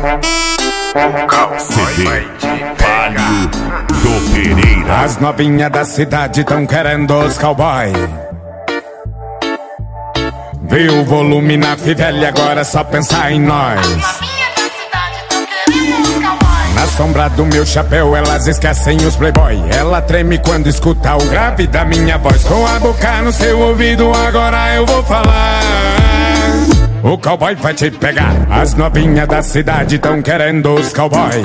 CD Palio do Pereira. As novinhas da cidade tão querendo os cowboy. Viu o volume na fivela, agora é só pensar em nós. Na sombra do meu chapéu elas esquecem os playboy. Ela treme quando escuta o grave da minha voz. Com a boca no seu ouvido agora eu vou falar. O cowboy vai te pegar. As novinhas da cidade tão querendo os cowboy.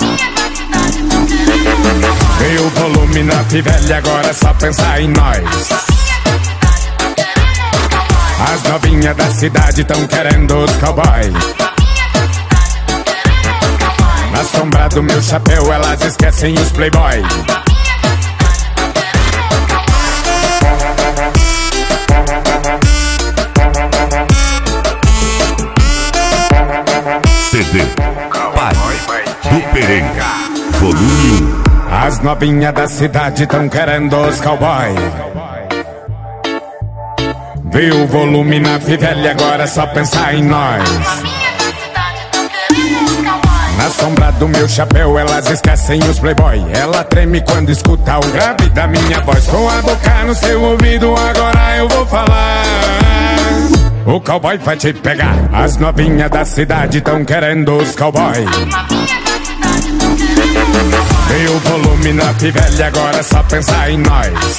Veio o volume na fivela, agora é só pensar em nós. As novinhas da cidade tão querendo os cowboy. Na sombra do meu chapéu elas esquecem os playboy. CD Palio do Pereira, volume 1. As novinhas da cidade tão querendo os cowboy. Viu o volume na fivela, agora é só pensar em nós. Na sombra do meu chapéu elas esquecem os playboy. Ela treme quando escuta o grave da minha voz. Com a boca no seu ouvido agora eu vou falar. O cowboy vai te pegar. As novinhas da cidade tão querendo os cowboy. Veio o volume na fivela, agora é só pensar em nós.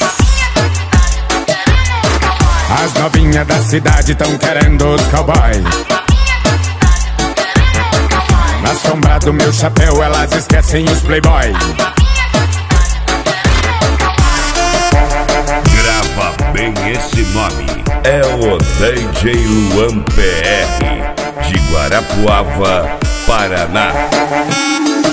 As novinhas da cidade tão querendo os cowboy. Na sombra do meu chapéu elas esquecem os playboy. Grava bem esse nome. É o DJ Luan PR, de Guarapuava, Paraná.